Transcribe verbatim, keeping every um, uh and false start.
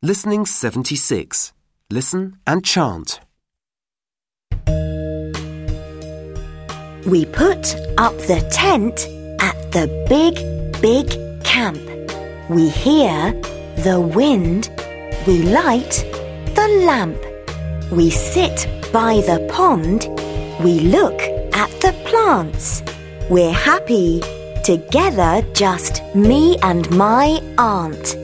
Listening seventy-six. Listen and chant. We put up the tent at the big, big camp. We hear the wind. We light the lamp. We sit by the pond. We look at the plants. We're happy together, just me and my aunt.